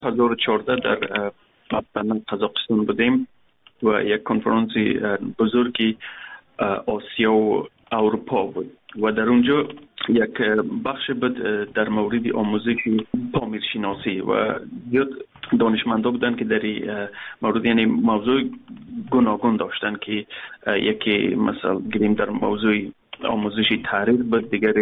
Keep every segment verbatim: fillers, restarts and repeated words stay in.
هزار و چهارده در قزاقستان بودیم و یک کنفرانسی بزرگی آسیا و اروپا بود و در اونجا یک بخش بود در مورد آموزش پامیر شناسی و زیاد دانشمندا بودن که در مورد یعنی موضوع گوناگون داشتن که یکی مثلا گریم در موضوع آموزش تاریخ بود، دیگر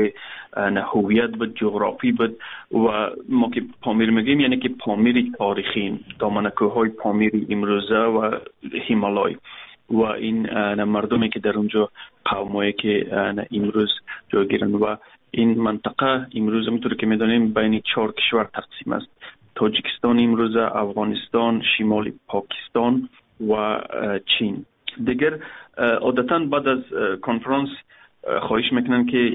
هویت بود، جغرافی بود و ما که پامیر میگیم یعنی که پامیر تاریخی، دامنه‌کوه‌های پامیر امروزه و هیمالای و این مردمی که در اونجا قومایی که امروز جایگیرن و این منطقه امروز همونطور که میدونیم بین چهار کشور تقسیم است: تاجیکستان امروز، افغانستان، شمال پاکستان و چین. دیگر عادتاً بعد از کنفرانس خواهش میکنن که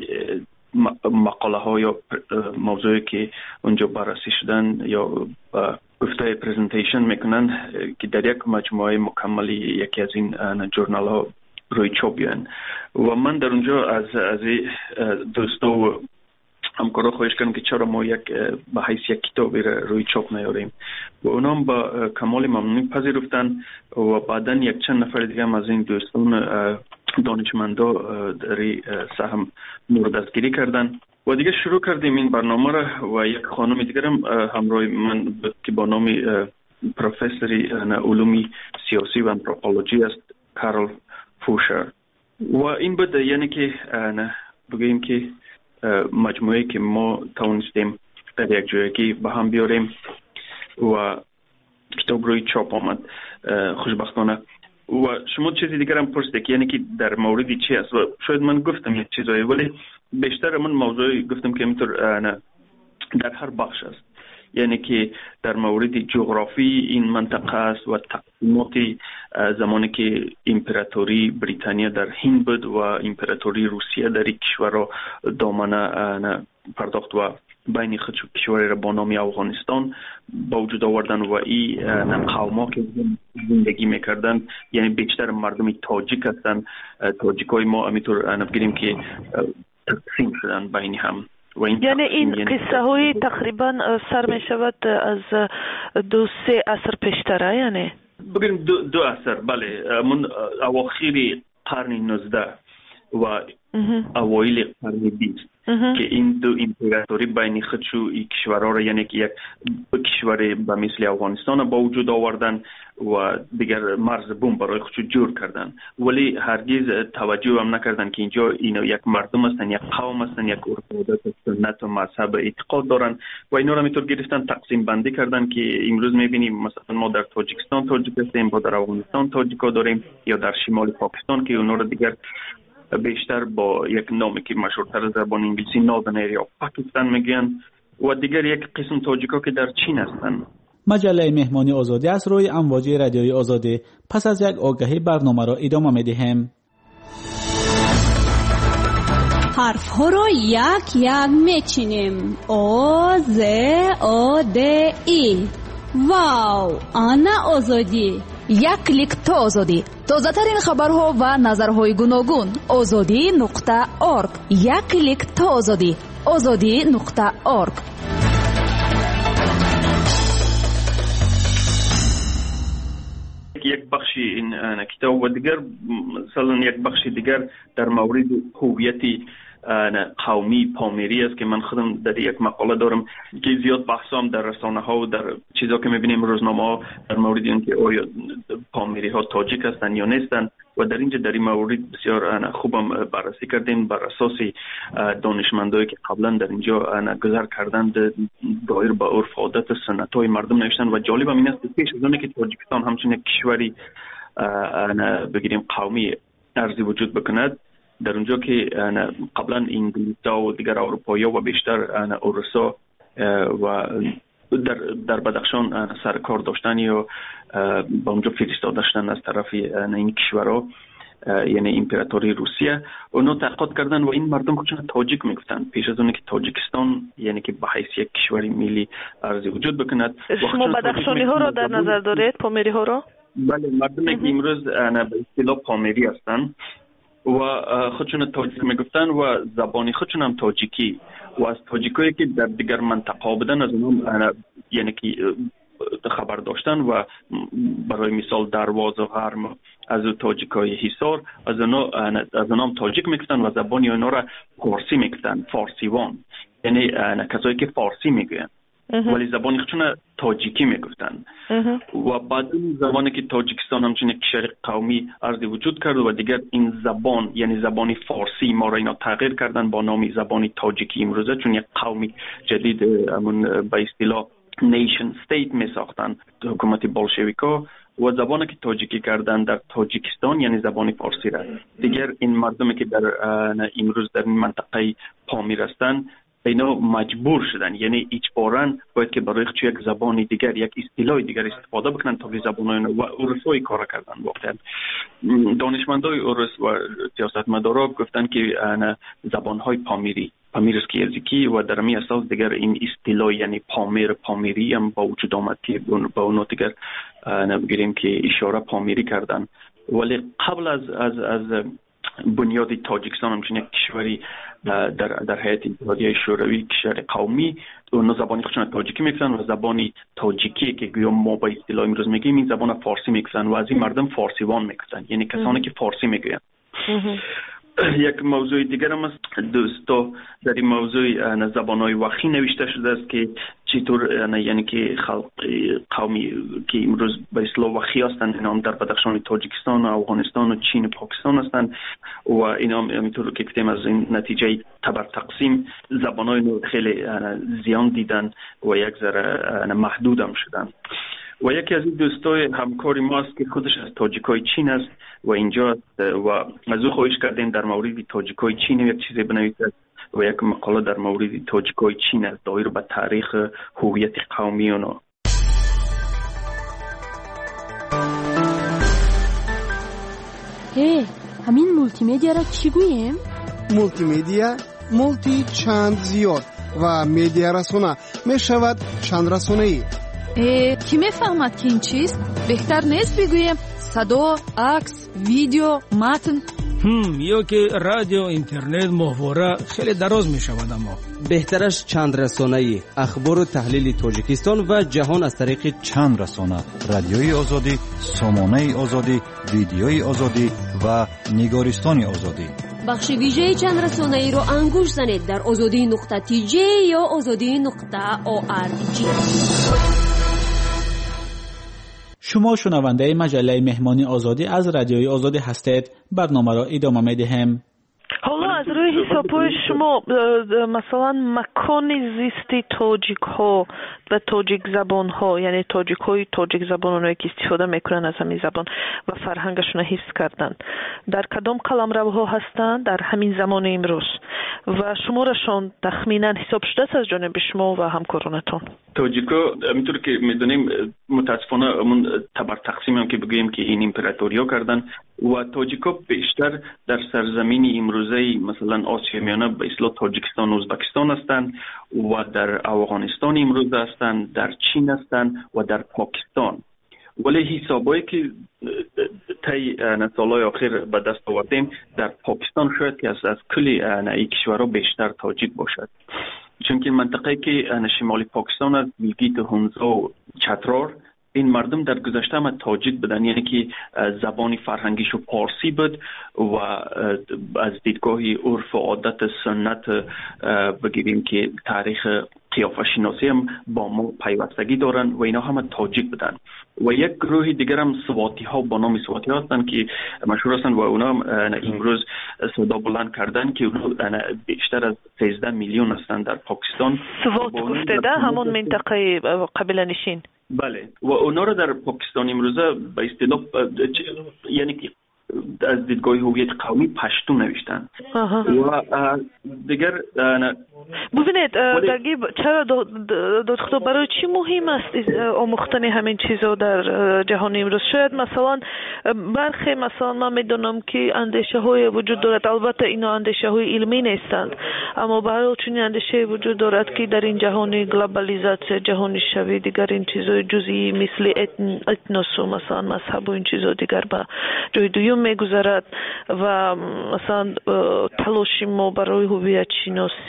مقاله ها یا موضوعی که اونجا بررسی شدن یا گفته پرزنتیشن میکنن که در یک مجموعه مکملی یکی از این جورنال ها روی چاپ بیان و من در اونجا از از دوستا و همکارا خواهش کردم که چرا ما یک به حیث یک کتابی روی چاپ نیاریم و اونا هم با کمال ممنونی پذیرفتن و بعداً یک چند نفر دیگه هم از این دوستان دانشمندا در سهم مورد دستگیری کردن و دیگه شروع کردیم این برنامه را و یک خانم دیگر هم همراه من که با نام پروفسوری علوم سیاسی و آنتروپولوژی است، کارل فوشر. و این بود یعنی که بگیم که مجموعه که ما توانستیم در یک جایی به هم بیاریم و کتاب روی چاپ آمد خوشبختانه. و شما چیزی دیگر هم پرسیدید که یعنی که در موردی چی است و شاید من گفتم یک چیزایی ولی بیشتر من موضوعی گفتم که اینطور در هر بخش است، یعنی که در مورد جغرافی این منطقه است و تقسیمات زمانی که امپراتوری بریتانیا در هند بود و امپراتوری روسیه در این کشور دامنه پرداخت و بین خود کشوری را با نام افغانستان با وجود آوردن و این قوما که زندگی میکردن یعنی بیشتر مردم تاجیک هستند. تاجیکای ما همینطور بگیریم که تقسیم شدن بین هم و این یعنی این یعنی قصه های تقریبا سر می شود از دو سه عصر پیشتره، یعنی بگیریم دو, دو عصر بله، من اواخر قرن نوزده و اوایل قرن بیست که این دو امپراتوری بین خودشو این کشورها را یعنی که یک کشور به مثل افغانستان با وجود آوردن و دیگر مرز بوم برای خودشو جور کردن ولی هرگز توجه هم نکردن که اینجا اینا یک مردم هستن، یک قوم هستن، یک عرف و عادت، سنت و مذهب اعتقاد دارن و اینا را میتور گرفتن تقسیم بندی کردن که امروز میبینیم مثلا ما در تاجیکستان تاجیک هستیم، با در افغانستان تاجیکا داریم یا در شمال پاکستان که اونا را دیگر بیشتر با یک نامی که مشهورتر زبان انگلیسی ناردن ایریا پاکستان میگن و دیگر یک قسم تاجیکا که در چین هستن. مجله مهمانی آزادی از روی امواج رادیوی آزادی پس از یک آگهی برنامه را ادامه میدهیم. حرف ها را یک یک میچینیم. آ ز آ د ای. واو، آنا آزادی. یک کلیک تا آزادی. تازه ترین خبرها و نظرهای گوناگون. آزادی نقطه آرگ. یک کلیک تا آزادی. آزادی نقطه آرگ. یک بخشی این کتاب و دیگر مثلا یک بخشی دیگر در مورد هویتی قومی پامیری است که من خودم در یک مقاله دارم که زیاد بحثام در رسانه ها و در چیزا که میبینیم روزنامه ها در مورد اینکه آیا پامیری ها تاجیک هستند یا نیستند و در اینجا در این مورد بسیار خوبم بررسی کردیم بر اساس دانشمندایی که قبلا در اینجا گذر کردند دایر با عرف عادت سنت های مردم نوشتن و جالب هم این است که پیش از اونه که تاجیکستان همچون یک کشوری بگیریم قومی ارزی وجود بکند در اونجا که قبلا انگلیس‌ها و دیگر اروپایی‌ها و بیشتر اوروسا و در در بدخشان سرکار داشتن یا با اونجا فرستاده داشتن از طرف این کشورها یعنی امپراتوری روسیه اونا تحقیقات کردن و این مردم خودشون تاجیک میگفتن پیش از اون که تاجیکستان یعنی که به حیث یک کشوری ملی ارزی وجود بکند. شما بدخشانی ها رو در نظر دارید؟ پامیری ها رو؟ بله، مردمی که امروز به اصطلاح پامیری هستن و خودشون تاجیک میگفتن و زبانی خودشون هم تاجیکی و از تاجیکایی که در دیگر منطقه بودن از اونم یعنی که خبر داشتن و برای مثال درواز و غرم از تاجیکای حصار از اونا از اونام تاجیک میگفتن و زبان اونا را فارسی میگفتن، فارسیوان، یعنی کسایی که فارسی میگن ولی زبان خودشون تاجیکی میگفتن. و بعد این زبانی که تاجیکستان همچنین کشور قومی عرض وجود کرد و دیگر این زبان یعنی زبانی فارسی ما را اینا تغییر کردن با نام زبانی تاجیکی امروزه، چون یک قومی جدید همون به اصطلاح نیشن استیت می ساختن حکومت بولشویکا و زبانی که تاجیکی کردن در تاجیکستان یعنی زبانی فارسی را. دیگر این مردمی که در امروز در این منطقه پامیر هستند اینا مجبور شدن، یعنی اجباراً باید که برای خود یک زبانی دیگر یک اصطلاح دیگر استفاده بکنن تا که زبانای و عرفای کار کردن. واقعا دانشمندای عرف و سیاستمدارا گفتن که زبانهای پامیری پامیرسکی یزیکی و در می اساس دیگر این اصطلاح یعنی پامیر پامیری هم با وجود آمد که با اونو دیگر نبگیریم که اشاره پامیری کردن. ولی قبل از از از بنیاد تاجیکستان همچنین یک کشوری در در هیئت اتحادیه شوروی کشور قومی اون زبانی خودشون تاجیکی میگن و زبانی تاجیکی که گویا ما با اصطلاح امروز میگیم این زبان فارسی میگن و از این مردم فارسیوان میگن، یعنی کسانی که فارسی میگن. یک موضوع دیگر هم است دوستا، در این موضوع زبان‌های وخی نوشته شده است که چطور یعنی که خلق قومی که امروز به اصطلاح وخی هستند اینا هم در بدخشان تاجیکستان و افغانستان و چین و پاکستان هستند و اینا هم همینطور که گفتیم از این نتیجه تبر تقسیم زبان‌های خیلی زیان دیدن و یک ذره محدود هم شدن. و یکی از این دوستای همکاری ما است که خودش از تاجیکای چین است و اینجا است و از او خواهش کردیم در مورد تاجیکای چین یک چیزی بنویسد و یک مقاله در مورد تاجیکای چین است دایر به تاریخ هویت قومی اونا. هی همین مولتی مدیا را چی گوییم؟ مولتی مدیا مولتی چند زیاد و مدیا رسانه می شود چند رسانه ای. کی میفهمد که این چیست؟ بهتر نیست بگویم صدا، عکس، ویدیو، متن؟ هم یا که رادیو، اینترنت، محوره خیلی دراز می شود. اما بهترش چند رسانه‌ای اخبار و تحلیل تاجیکستان و جهان از طریق چند رسانه: رادیوی آزادی، سامانه آزادی، ویدیوی آزادی و نگارستان آزادی. بخش ویژه چند رسانه‌ای رو انگوش زنید در آزادی نقطه تی جی یا آزادی نقطه او آر جی. شما شنونده مجله مهمانی آزادی از رادیوی آزادی هستید. برنامه را ادامه می‌دهیم. حالا از روی حساب‌های شما مثلا مکان زیستی تاجیک ها و تاجیک زبان ها، یعنی تاجیک های تاجیک زبان اونایی که استفاده میکنن از همین زبان و فرهنگشون حفظ کردن، در کدام قلمروها هستن در همین زمان امروز و شمارشون تخمینا حساب شده از جانب شما و همکارانتون؟ تاجیکا همینطور که میدونیم متاسفانه همون تبر تقسیم هم که بگوییم که این امپراتوریا کردن و تاجیکا بیشتر در سرزمین امروزه مثلا آسیا میانه به اصطلاح تاجیکستان و ازبکستان هستند و در افغانستان امروزه هستند، در چین هستند و در پاکستان. ولی حسابایی که طی سالهای آخر به دست آوردیم در پاکستان شاید که از از کلی این کشورها بیشتر تاجیک باشد، چون که منطقه که شمالی پاکستان از گیلگیت و هنزا و چترار این مردم در گذشته هم تاجیک بودن، یعنی که زبانی فرهنگیش و پارسی بود و از دیدگاه عرف و عادت سنت بگیریم که تاریخ قیافه شناسی هم با ما پیوستگی دارن و اینا هم تاجیک بودن. و یک گروه دیگر هم سواتی ها با نام سواتی ها هستن که مشهور هستن و اونا هم امروز صدا بلند کردن که اونا بیشتر از سیزده میلیون هستن در پاکستان. سوات گفته ده همون منطقه قبیله نشین. بله و اونا رو در پاکستان امروزه به اصطلاح یعنی که از دیدگاه هویت قومی پشتو نوشتن. و دیگر ببینید دقیق چرا دکتر برای چی مهم است آموختن همین چیزا در جهان امروز؟ شاید مثلا برخی مثلا من میدونم که اندیشه های وجود دارد، البته اینا اندیشه های علمی نیستند، اما برای چون اندیشه وجود دارد که در این جهان گلوبالیزاسیون جهانی شوی دیگر این چیزای جزئی مثل اتن اتنوس و مثلا مذهب و این چیزا دیگر به جای دوم میگذارد و مثلا تلاش ما برای هویت شناسی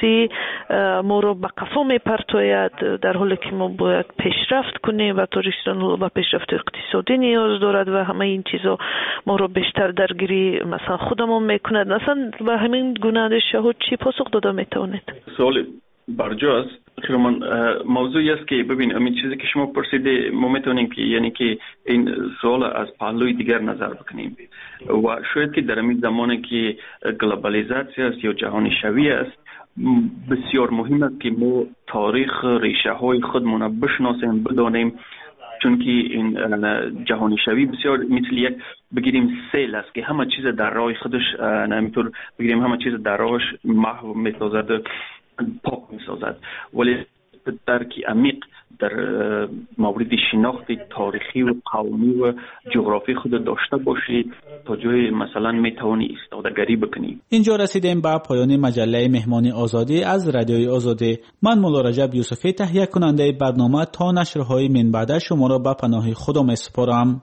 ما رو به قفا میپرتاید، در حالی که ما باید پیشرفت کنیم و تاجیکستان به پیشرفت اقتصادی نیاز دارد و همه این چیزا ما رو بیشتر درگیری مثلا خودمون میکند. مثلا به همین گونه اندیشه ها چی پاسخ داده میتونید؟ سوال برجاست. خیرمان موضوعی است که ببین همین چیزی که شما پرسیده ما میتونیم که یعنی که این سوال از پهلوی دیگر نظر بکنیم و شاید که در این زمانی که گلوبالیزاسیون است یا جهانی شوی است بسیار مهم است که ما تاریخ ریشه های خودمون بشناسیم، بدانیم، چون که این جهانی شوی بسیار مثل یک بگیریم سیل است که همه چیز در راه خودش نمیتور بگیریم همه چیز در راهش محو میسازد، پاک میسازد، ولی درکی عمیق در مورد شناخت تاریخی و قومی و جغرافی خود داشته باشی تا جای مثلا میتوانی ایستادگری بکنی. اینجا رسیدیم به پایان مجله مهمان آزادی از رادیوی آزادی. من مولا رجب یوسفی تهیه کننده برنامه تا نشرهای من بعد شما را به پناه خدا میسپارم.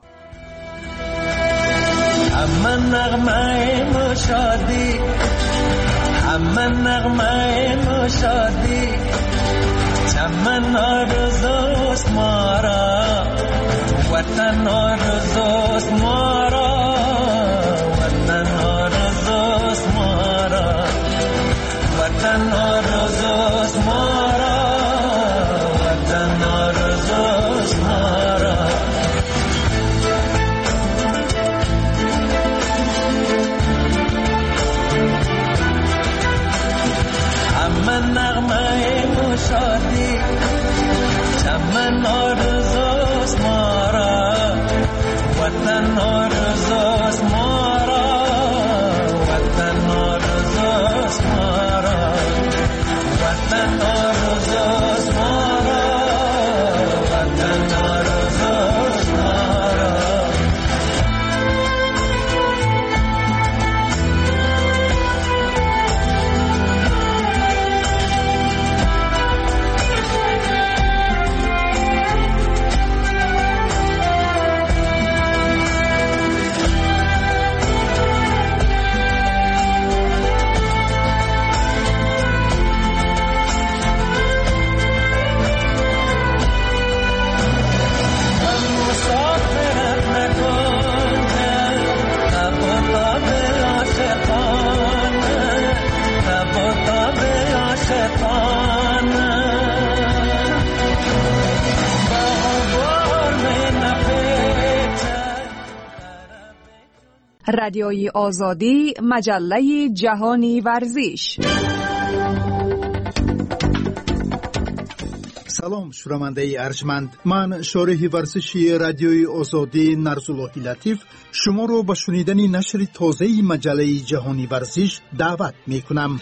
همه نغمه مشادی، همه نغمه مشادی، چمن آرزوست ما را، وطن آرزوست ما را، وطن آرزوست ما را، وطن آرزوست ما را، وطن آرزوست ما را. همه نغمه مشادی، چمن آرزوست ما را، وطن آرزوست ما را، وطن آرزوست ما را، وطن آرزوست ما را، وطن آرزوست ما را. رادیوی آزادی، مجله جهانی ورزش. سلام شنونده ارجمند، من شارح ورزشی رادیوی آزادی نرزاللهی لطیف شما رو به شنیدن نشر تازه مجله جهانی ورزش دعوت می کنم.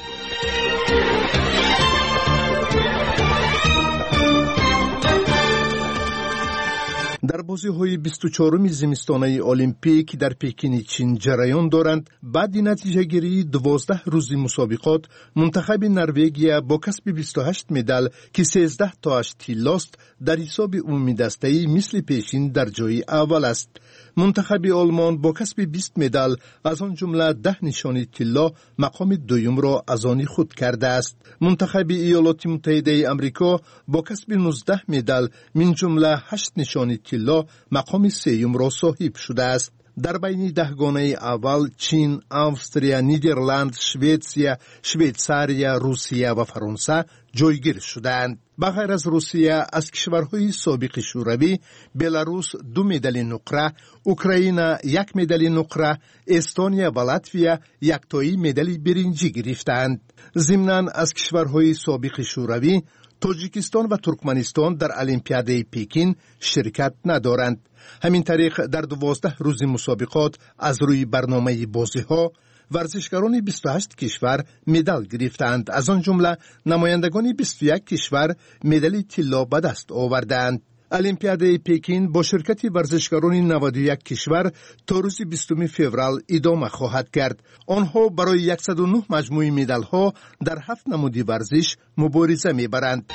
در بازی‌های بیست و چهارم زمستانه المپیک در پکین چین جریان دارند. بعد نتیجه گیری دوازده روزی مسابقات، منتخب نروژ با کسب بیست و هشت مدال که سیزده تاش طلاست در حساب عمومی دسته‌ای مثل پیشین در جای اول است. منتخب آلمان با کسب بیست مدال از آن جمله ده نشانی طلا مقام دوم را از آن خود کرده است. منتخب ایالات متحده آمریکا با کسب نوزده مدال من جمله هشت نشانی طلا مقام سوم را صاحب شده است. در بین دهگانه اول چین، استرالیا، نیدرلند، شویتسیا، شویتساریا، روسیه و فرانسه جایگیر شدند. بغیر از روسیه از کشورهای سابق شوروی بلاروس دو مدال نقره، اوکراین یک مدال نقره، استونیا و لاتویا یک تایی مدال برنجی گرفتند. ضمناً از کشورهای سابق شوروی تاجیکستان و ترکمنستان در المپیاد پکین شرکت ندارند. همین طریق در دوازده روز مسابقات از روی برنامه بازی‌ها ورزشکاران بیست و هشت کشور مدال گرفتند. از آن جمله نمایندگان بیست و یک کشور مدال طلا به دست آوردند. المپیاد پکین با شرکت ورزشکاران نود و یک کشور تا روز بیستم فوریه ادامه خواهد کرد. آنها برای صد و نه مجموعه مدال‌ها در هفت نمود ورزش مبارزه می‌برند.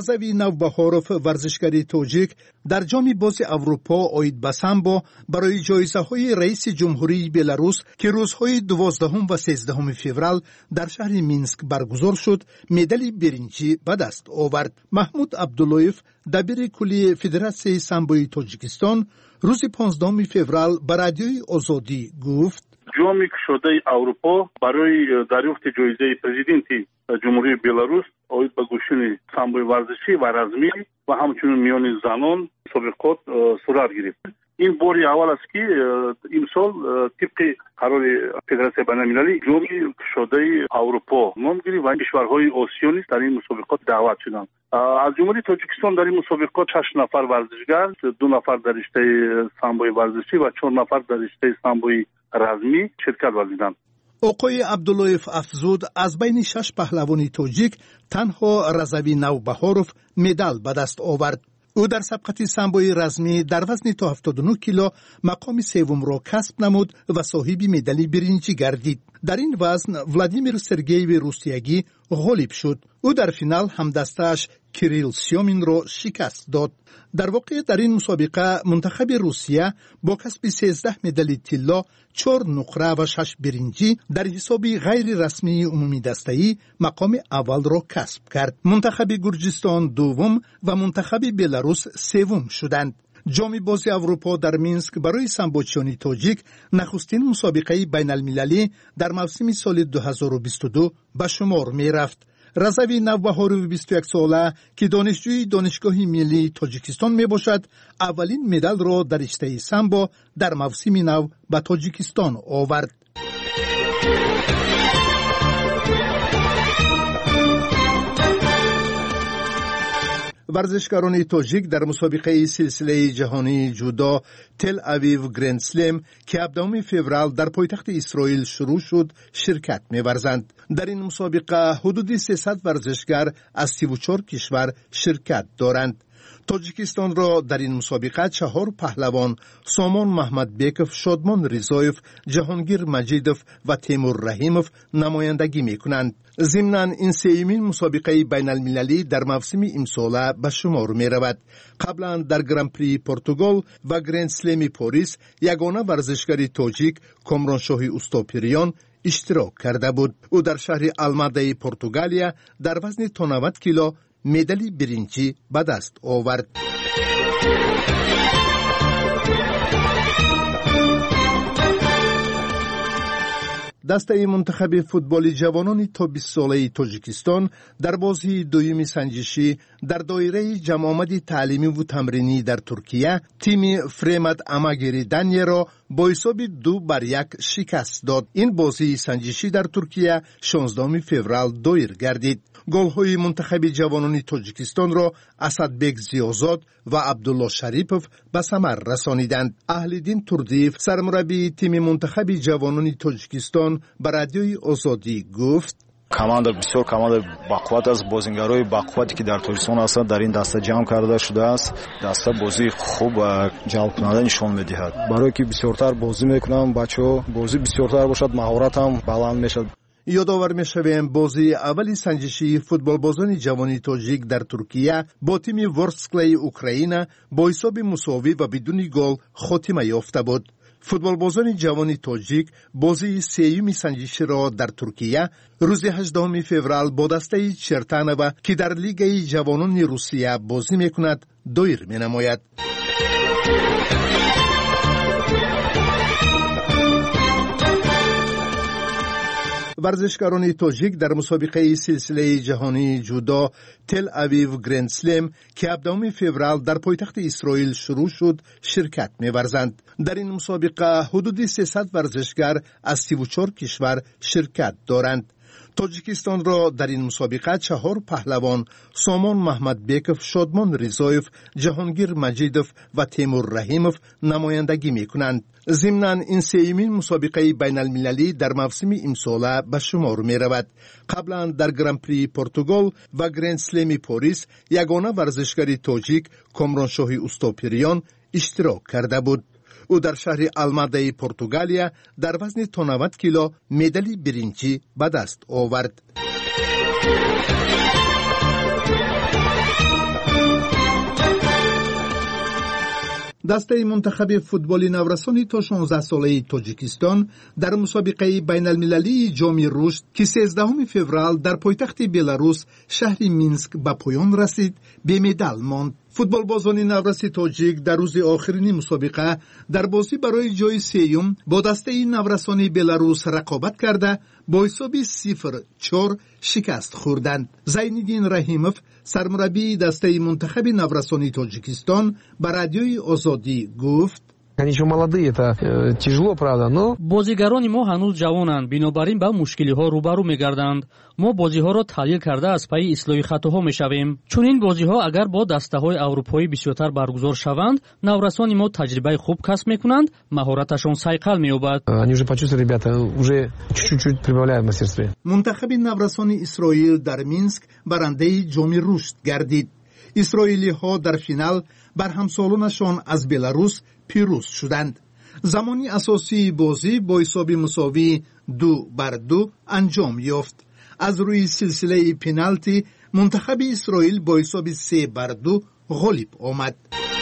разави навбаҳоров варзишгари тоҷик дар ҷоми бози аврупо оид ба самбо барои ҷоизаҳои раиси ҷумҳурии беларус ки рӯзҳои дувоздаҳум ва сездаҳуми феврал дар шаҳри Минск баргузор шуд, медали биринҷӣ ба даст овард. Маҳмуд Абдуллоев, дабири куллии Федератсияи самбои Тоҷикистон, рӯзи понздаҳуми феврал ба радиои Озодӣ гуфт: ҷоми кушодаи Аврупо барои дарёфти ҷоизаи президенти ҷумҳурии Беларус оид ба гӯшини самбои варзишӣ ва размӣ ва ҳамчунин миёни занон мусобиқот сурат гирифт. ин бори аввал аст ки имсол тибқи қарори Федератсияи байналмилалӣ ҷоми кушодаи Аврупо ном гирифт ва кишварҳои Осиё низ дар ин мусобиқот даъват шуданд. аз ҷумҳурии Тоҷикистон дар ин мусобиқот шаш нафар варзишгар, ду нафар дар риштаи самбои варзишӣ ва чор нафар дар риштаи самбои размӣ ширкат варзиданд. оқои Абдуллоев афзуд, аз байни шаш паҳлавони тоҷик танҳо Разави Навбаҳоров медал ба даст овард. ӯ дар сабқати самбои размӣ дар вазни то ҳафтоду нӯ кило мақоми севумро касб намуд ва соҳиби медали биринҷӣ гардид. дар ин вазн Владимир Сергеевич Рустиягӣ ғолиб шуд. ӯ дар финал ҳамдастааш Кирилл Сёминро шикаст дод. дар воқеъ дар ин мусобиқа мунтахаби Русия бо касби сездаҳ медали тилло, чор нуқра ва шаш биринҷӣ дар ҳисоби ғайри расмии умумидастаӣ мақоми аввалро касб кард. Мунтахаби Гурҷистон дуввум ва мунтахаби Беларус севум шуданд. ҷоми бози Аврупо дар Минск барои самбочиёни тоҷик нахустин мусобиқаи байналмилалӣ дар мавсими соли дуҳазору бисту ду ба шумор мерафт. Разави Навбаҳорови бисту як сола ки донишҷӯи донишгоҳи миллии Тоҷикистон мебошад, аввалин медалро дар риштаи самбо дар мавсими нав ба Тоҷикистон овард. варзишгарони тоҷик дар мусобиқаи силсилаи ҷаҳонии ҷудо Тел Авив Гранд Слем ки ҳабдахуми феврал дар пойтахти Исроил шурӯъ шуд, ширкат меварзанд. дар ин мусобиқа ҳудуди сесад варзишгар аз сиву чор кишвар ширкат доранд. Тоҷикистонро дар ин мусобиқа чаҳор паҳлавон Сомон Маҳмадбеков, Шодмон Ризоев, Ҷаҳонгир Маҷидов ва Темур Раҳимов намояндагӣ мекунанд. зимнан ин сеюмин мусобиқаи байналмилалӣ дар мавсими имсола ба шумор меравад. қаблан дар Гран-прии Португал ва Гранд-слеми Порис ягона варзишгари тоҷик Комроншоҳи Устопириён иштирок карда буд. ӯ дар шаҳри Алмадаи Португалия дар вазни то навад кило медали биринҷӣ ба даст овард. дастаи мунтахаби футболи ҷавонони то бистсолаи Тоҷикистон дар бозии дуюми санҷишӣ дар доираи ҷамъомади таълимиву тамринӣ дар Туркия тими Фремат Амагери Данияро бо ҳисоби ду бар як шикаст дод. ин бозии санҷишӣ дар Туркия шонздаҳуми феврал доир гардид. голҳои мунтахаби ҷавонони Тоҷикистонро Асадбек Зиёзод ва Абдулло Шарипов ба самар расониданд. Аҳлиддин Турдиев, сармураббии тими мунтахаби ҷавонони Тоҷикистон, ба радиои Озодӣ гуфт: команда бисёр команда бақувват аст. бозингарои бақуввате ки дар Тоҷикистон ҳастанд дар ин даста ҷамъ карда шудааст. даста бозии хуб ва ҷалбкунанда нишон медиҳад. барое ки бисёртар бозӣ мекунанд, бачаҳо бозӣ бисёртар бошад, маҳоратам баланд мешавад. ёдовар мешавем, бозии аввали санҷишии футболбозони ҷавони тоҷик дар Туркия бо тими Ворсклаи Украина бо ҳисоби мусовӣ ва бидуни гол хотима ёфта буд. футболбозони ҷавони тоҷик бозии сеюми санҷиширо дар Туркия рӯзи ҳаждаҳуми феврал бо дастаи Чертанова ки дар Лигаи ҷавонони Русия бозӣ мекунад, доир менамояд. варзишгарони тоҷик дар мусобиқаи силсилаи ҷаҳонии ҷудо Тел Авив Гранд Слем ки ҳабдахуми феврал дар пойтахти Исроил шурӯъ шуд, ширкат меварзанд. дар ин мусобиқа ҳудуди сесад варзишгар аз сиву чор кишвар ширкат доранд. Тоҷикистонро дар ин мусобиқа чаҳор паҳлавон Сомон Маҳмадбеков, Шодмон Ризоев, Ҷаҳонгир Маҷидов ва Темур Раҳимов намояндагӣ мекунанд. зимнан ин сеюмин мусобиқаи байналмилалӣ дар мавсими имсола ба шумор меравад. қаблан дар Гран-прии Португал ва Гранд-слеми Порис ягона варзишгари тоҷик Комроншоҳи Устопириён иштирок карда буд. ӯ дар шаҳри Алмадаи Португалия дар вазни то навад кило медали биринҷӣ ба даст овард. دسته منتخب فوتبال نورسانی تا شانزده ساله تاجیکستان در مسابقه بین المللی جام رشد که سیزدهم فوریه در پایتخت بلاروس شهر مینسک به پایان رسید به مدال ماند. فوتبال بازان نورسی تاجیک در روز آخرین مسابقه در بازی برای جای سیوم با دسته نورسانی بلاروس رقابت کرده با حساب صفر چهار شکست خوردند. زینالدین رحیموف سرمربی دسته منتخب نورسانی تاجیکستان به رادیوی آزادی گفت: бозигарони мо ҳанӯз ҷавонанд, бинобар ин ба мушкилиҳо рӯбарӯ мегарданд. мо бозиҳоро таҳлил карда аз пайи ислоҳи хатоҳо мешавем. чунин бозиҳо агар бо дастаҳои аврупоӣ бисёртар баргузор шаванд, наврасони мо таҷрибаи хуб касб мекунанд, маҳораташон сайқал меёбад. мунтахаби наврасони исроил дар Минск барандаи ҷоми рушд гардид. اسرائیلی‌ها در فینال بر همسالانشان از بلاروس پیروز شدند. زمانی اساسی بازی با حساب مساوی دو بر دو انجام یافت. از روی سلسله پنالتی منتخب اسرائیل با حساب سه بر دو غالب آمد.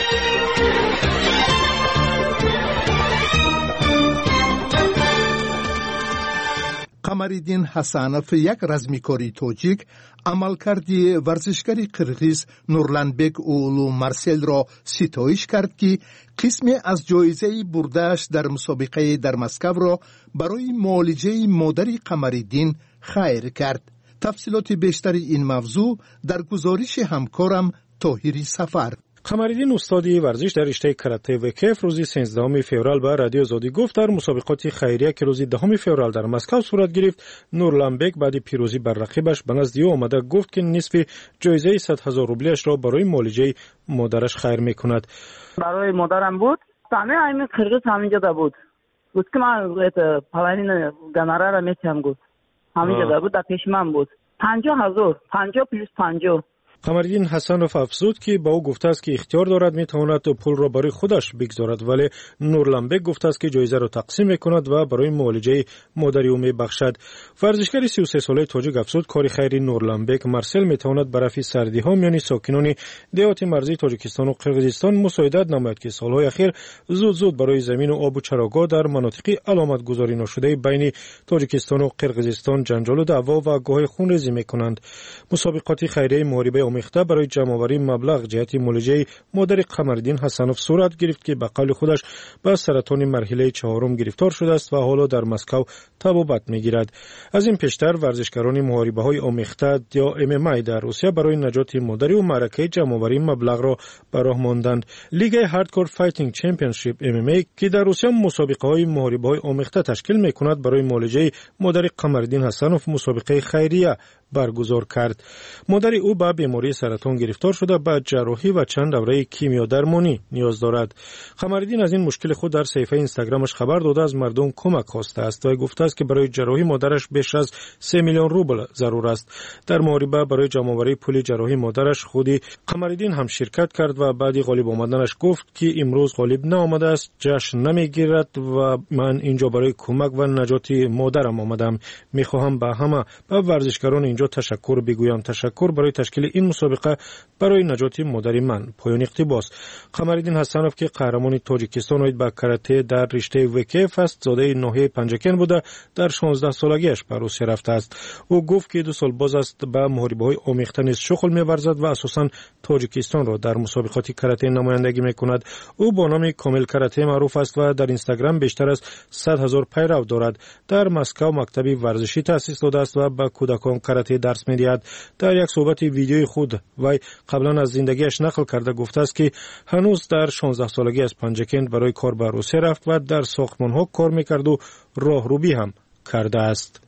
قمرالدین حسنوف یک رزمیکاری تاجیک عملکردی ورزشکاری قرغیز نورلانبک اولو مارسل را ستایش کرد که قسمی از جایزه برده‌اش در مسابقه در مسکو را برای معالجه مادر قمرالدین خیر کرد. تفصیلات بیشتر این موضوع در گزارش همکارم طاهری سفر. قمرالدین استادی ورزش در رشته کاراته و کیف روزی سیزدهم فوریه به رادیو آزادی گفت در مسابقات خیریه که روزی دهم فوریه در مسکو صورت گرفت، نورلانبک بعد پیروزی بر رقیبش به نزد او آمده گفت که نصف جایزه صد هزار روبلیش را برای معالجه مادرش خیر میکند. برای مادرم بود، همه همین قرغیز همینجا دا بود. بود که من پلانین گناره را میتیم گفت. همینجا دا بود، در پیش من بود. پنجاه هزار، پنجاه پلیس پنجاه. قمرالدین حسنوف افزود که با او گفته است که اختیار دارد میتواند پول را برای خودش بگذارد، ولی نورلانبک گفته است که جایزه را تقسیم میکند و برای معالجه مادری او میبخشد. ورزشکار سی و سه ساله تاجیک افزود کار خیری نورلانبک مارسل میتواند به رفع سردی ها میان ساکنان دهات مرزی تاجیکستان و قرغیزستان مساعدت نماید که سالهای اخیر زود زود برای زمین و آب و چراگاه در مناطق علامت گذاری نشده بین تاجیکستان و قرغیزستان جنجال و دعوا و گاه خونریزی میکنند. مسابقات خیریه محاربه آمیخته برای جمع‌آوری مبلغ جهت معالجه مادر قمرالدین حسنوف صورت گرفت که به قول خودش به سرطان مرحله چهارم گرفتار شده است و حالا در مسکو طبابت میگیرد. از این پیشتر ورزشکاران محاربه‌های آمیخته یا ام ام ای در روسیه برای نجات مادر و معرکه جمع‌آوری مبلغ را به راه ماندند. لیگ هاردکور فایتینگ چمپیونشیپ ام ام ای که در روسیه مسابقه‌های محاربه‌های آمیخته تشکیل می‌کند برای معالجه مادر قمرالدین حسنوف مسابقه خیریه برگزار کرد. مادر او به بیماری سرطان گرفتار شده، به جراحی و چند دوره کیمیا درمانی نیاز دارد. قمرالدین از این مشکل خود در صفحه اینستاگرامش خبر داده از مردم کمک خواسته است و گفته است که برای جراحی مادرش بیش از سه میلیون روبل ضرور است. در محاربه برای جمع‌آوری پول جراحی مادرش خودی قمرالدین هم شرکت کرد و بعد غالب آمدنش گفت که امروز غالب نآمده است، جشن نمیگیرد و من اینجا برای کمک و نجات مادرم آمدم. میخواهم به همه به ورزشکاران اینجا تشکر بگویم. تشکر برای تشکیل این مسابقه برای نجات مادر من. پایان اقتباس. قمرالدین حسنوف که قهرمان تاجیکستان بود به کاراته در رشته وکف است، زاده ناحیه پنجکن بوده، در شانزده سالگیش به روسیه رفته است. او گفت که دو سال باز است به محاربه‌های آمیخته نیز شغل می‌ورزد و اساساً تاجیکستان را در مسابقات کاراته نمایندگی می‌کند. او با نام کامل کاراته معروف است و در اینستاگرام بیشتر از صد هزار پیرو دارد. در مسکو مکتبی ورزشی تأسیس داده است و به کودکان کاراته درس می‌دهد. در یک صحبت ویدیویی خود وی قبلا از زندگیش نقل کرده گفته است که هنوز در شانزده سالگی از پنجکند برای کار به روسیه رفت و در ساختمان‌ها کار می‌کرد و راهروبی هم کرده است.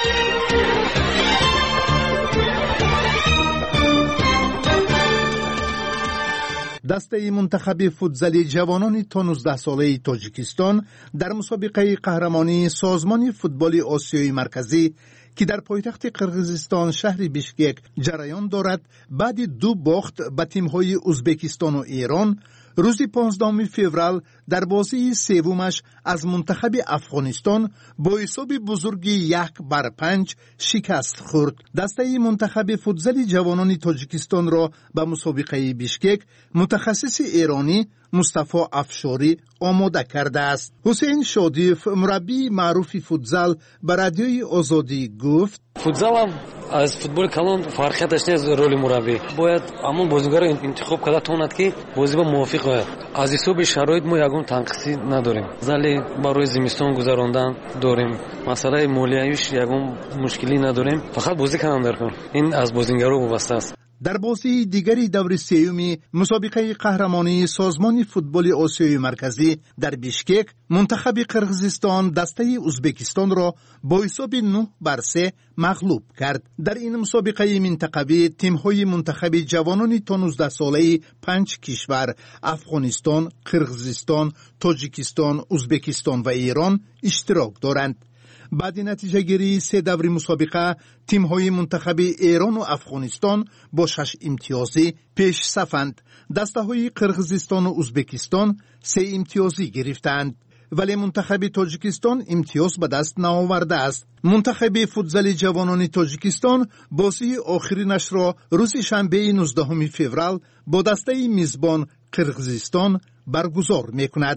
دسته منتخب فوتزالی جوانان تا نوزده ساله تاجیکستان در مسابقه قهرمانی سازمان فوتبال آسیای مرکزی که در پایتخت قرغیزستان شهر بیشکک جریان دارد، بعد دو باخت به تیم‌های ازبکستان و ایران روز پانزدهم فوریه در بازی سومش از منتخب افغانستان با حساب بزرگی یک بر پنج شکست خورد. دسته منتخب فوتزال جوانان تاجیکستان را به مسابقه بیشکک متخصص ایرانی مصطفی افشاری آماده کرده است. حسین شادیف مربی معروف فوتزال به رادیوی آزادی گفت فوتزال هم از فوتبال کلان فرقیتش نیست. رول مربی باید همون بازیگر انتخاب کرده تواند که بازی با موافق باید. از حساب شرایط ما یگان تنقیصی نداریم. زلی برای زمستان گذراندن داریم. مسئله مالیاتیش یگان مشکلی نداریم. فقط بازی کننده کن. این از بازیگرا وابسته است. در بازی دیگری دور سیوم مسابقه قهرمانی سازمان فوتبال آسیای مرکزی در بیشکک، منتخب قرغیزستان دسته ازبکستان را با حساب نه بر سه مغلوب کرد. در این مسابقه منطقوی تیم‌های منتخب جوانان تا نوزده ساله پنج کشور افغانستان، قرغیزستان، تاجیکستان، ازبکستان و ایران اشتراک دارند. بعد نتیجه گیری سه دور مسابقه تیم‌های منتخب ایران و افغانستان با شش امتیازی پیش صفند. دسته‌های قرغیزستان و ازبکستان سه امتیازی گرفتند، ولی منتخب تاجیکستان امتیاز به دست نآورده است. منتخب فوتزال جوانان تاجیکستان بازی آخرینش را روز شنبه نوزدهم فوریه با دسته میزبان قرغیزستان برگزار می‌کند.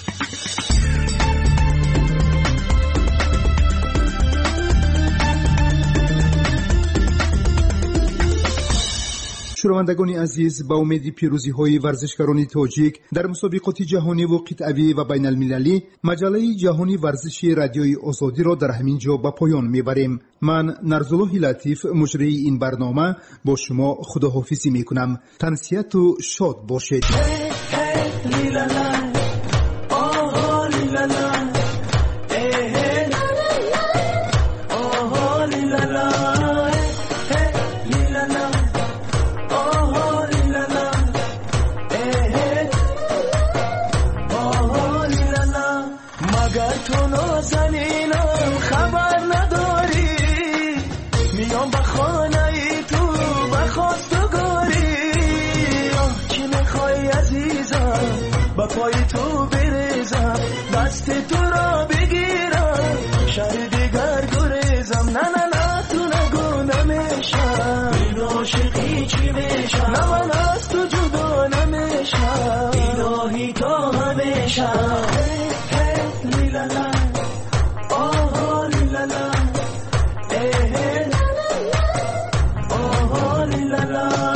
شنوندگان عزیز، با امید پیروزی های ورزشکاران تاجیک در مسابقات جهانی و قطعی و بین المللی، مجله جهانی ورزشی رادیوی آزادی را در همین جا به پایان میبریم. من نرزالله لطیف مجری این برنامه با شما خداحافظی میکنم. تنسیت و شاد باشید. با پای تو بریزم، دست تو را بگیرم، شهر دیگر گریزم. نه نه نه تو نگو نمیشم، این عاشقی چی میشم؟ نه من از تو جدا نمیشم، الهی تا همیشم. هی لیلالا آه لیلالا اه آه لیلالا.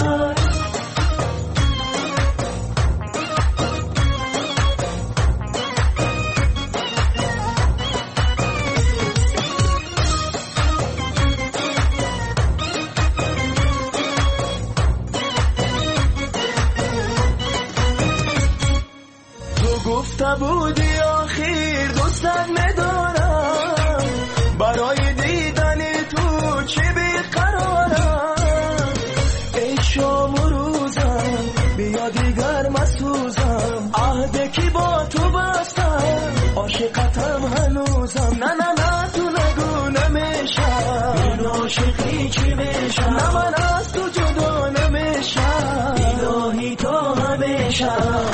گفته بودی آخر دوستت میدارم، برای دیدن تو چه بیقرارم. ای شام و روزم بیا دیگر مسوزم، عهده کی با تو بستم، عاشقتم هنوزم. نه نه نه تو نگو نمیشم، این عاشقی چی میشم؟ نه من از تو جدا نمیشم، الهی تا همیشم.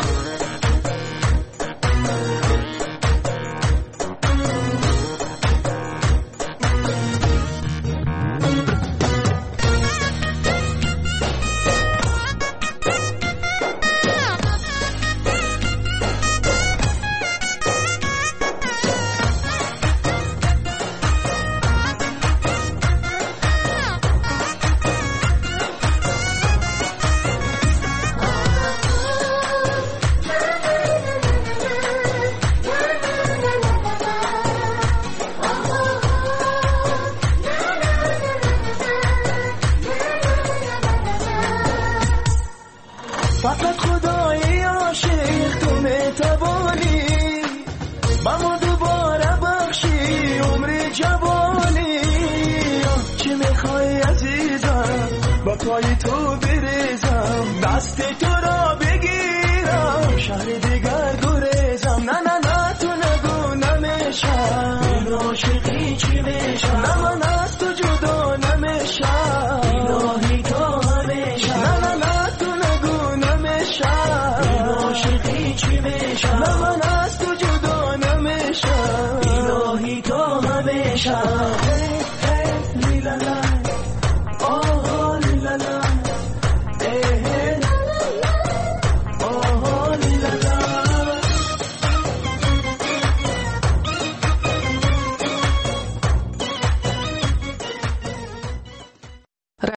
فقط خدای عاشق تو میتوانی با ما دوباره بخشی عمر جوانی. چی میخوای عزیزم با پای تو بریزم، دست تو را بگیرم، شهر دیگه